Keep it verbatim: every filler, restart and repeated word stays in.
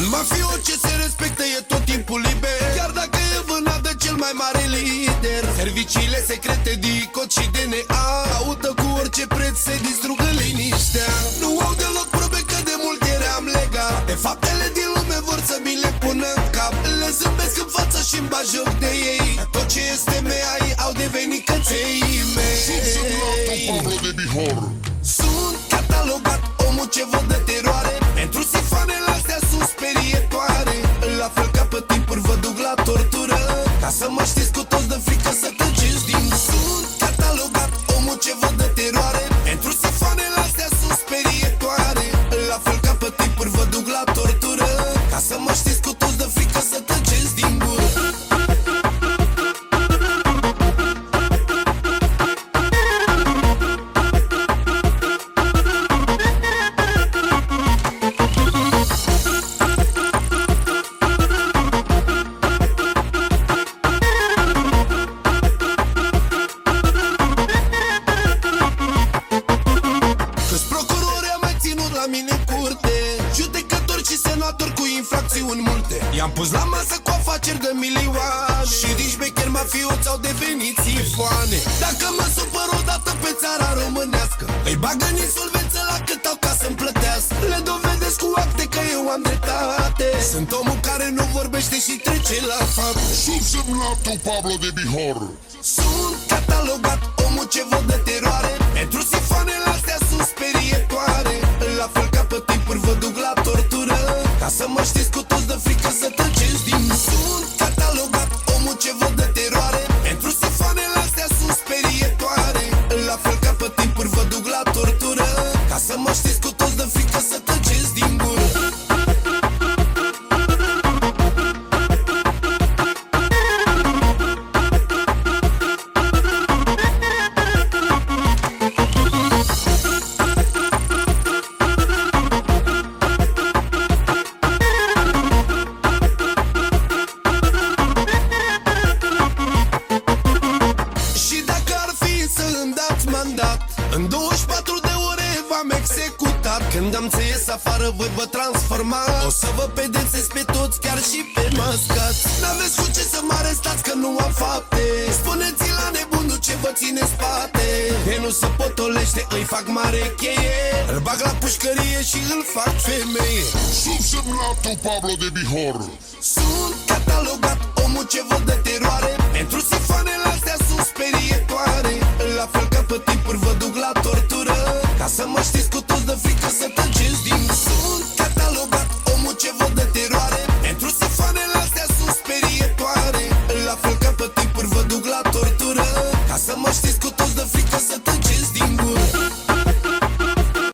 În mafie orice se respectă e tot timpul liber, chiar dacă e vânat de cel mai mare lider. Serviciile secrete, DICOT și D N A caută cu orice preț să distrugă liniștea. Nu au deloc probe că de mult eram legat, de faptele din lume vor să mi le pună în cap. Le zâmbesc în față și-mi bag joc de ei. Tot ce este mea ei au devenit căței mei. Pablo de Bihor. Sunt catalogat omul ce văd de teroare, pentru sifoanele astea sunt sperietoare. La fel ca pe timpuri vă duc la tortură, ca să mă știți cu toți de frică să tăceți din. Sunt catalogat omul ce văd de teroare, pentru sifoanele astea sunt sperietoare. La fel ca pe timpuri vă duc la tortură, ca să mă știți cu toți de frică să tăceți din gură. Judecători și senatori cu infracțiuni multe, i-am pus la masă cu afaceri de milioane, și din șmecheri mafioți au devenit sifoane. Dacă mă supăr odată pe țara românească, îi bagă în insolvență la cât au ca să-mi plătească. Le dovedesc cu acte că eu am dreptate, sunt omul care nu vorbește și trece la fapte. Subsemnatul Pablo de Bihor. Sunt catalogat omul ce văd de teroare, pentru sifoanele astea sunt sperietoare. La fel ca pe timpuri vă duc la tortură, ca să mă știți cu toți de frică să tăceți din. Sunt catalogat omul ce văd de teroare, pentru sifoanele astea sunt sperietoare. La fel ca pe timpuri vă duc la tortură, ca să mă știți cu toți de frică să tăceți din gură. În douăzeci și patru de ore v-am executat. Când am să ies afară voi vă transforma, o să vă pedepsesc pe toți, chiar și pe mascați. N-aveți cu ce să mă arestați că nu am fapte, spuneți la nebunul ce vă ține spate. De nu se potolește, îi fac mare cheie, îl bag la pușcărie și îl fac femeie. Subsemnatul Pablo de Bihor. Sunt catalogat omul ce văd de teroare, pentru sifoanele astea sunt sperietoare. La fel ca pe timpuri vă duc la tortură, ca să mă știți cu toți de frică să tăceți din. Sunt catalogat omul ce văd de teroare, pentru sifoanele astea sunt sperietoare. La fel ca pe timpuri vă duc la tortură, ca să mă știți